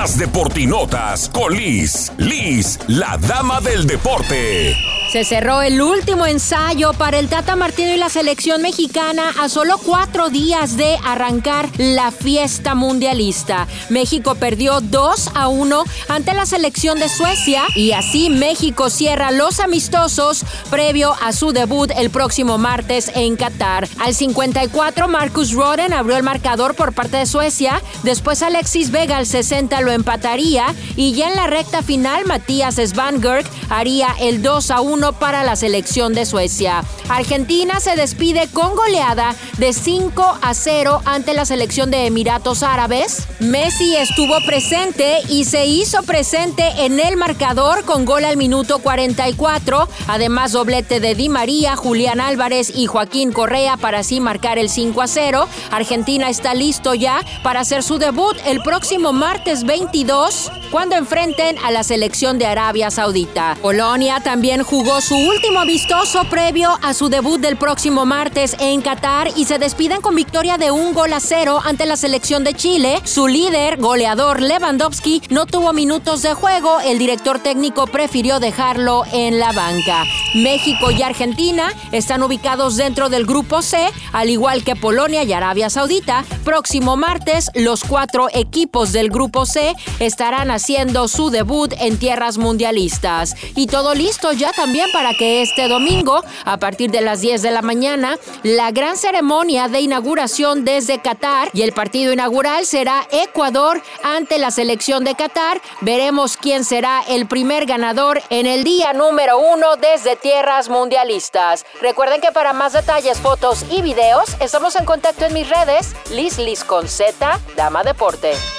Las Deportinotas con Liz, la dama del deporte. Se cerró el último ensayo para el Tata Martino y la selección mexicana a solo 4 días de arrancar la fiesta mundialista. México perdió 2-1 ante la selección de Suecia y así México cierra los amistosos previo a su debut el próximo martes en Qatar. Al 54, Marcus Röden abrió el marcador por parte de Suecia. Después Alexis Vega al 60 lo empataría y ya en la recta final Mattias Svanberg haría el 2-1 para la selección de Suecia. Argentina se despide con goleada de 5-0 ante la selección de Emiratos Árabes. Messi estuvo presente y se hizo presente en el marcador con gol al minuto 44. Además, doblete de Di María, Julián Álvarez y Joaquín Correa para así marcar el 5-0. Argentina está listo ya para hacer su debut el próximo martes 22 cuando enfrenten a la selección de Arabia Saudita. Polonia también jugó su último amistoso previo a su debut del próximo martes en Qatar y se despiden con victoria de 1-0 ante la selección de Chile. Su líder, goleador Lewandowski, no tuvo minutos de juego. El director técnico prefirió dejarlo en la banca. México y Argentina están ubicados dentro del grupo C, al igual que Polonia y Arabia Saudita. Próximo martes, los 4 equipos del grupo C estarán haciendo su debut en tierras mundialistas. Y todo listo ya también para que este domingo, a partir de las 10 de la mañana, la gran ceremonia de inauguración desde Qatar y el partido inaugural será Ecuador ante la selección de Qatar. Veremos quién será el primer ganador en el día número 1 desde tierras mundialistas. Recuerden que para más detalles, fotos y videos, estamos en contacto en mis redes, Liz con Z, Dama Deporte.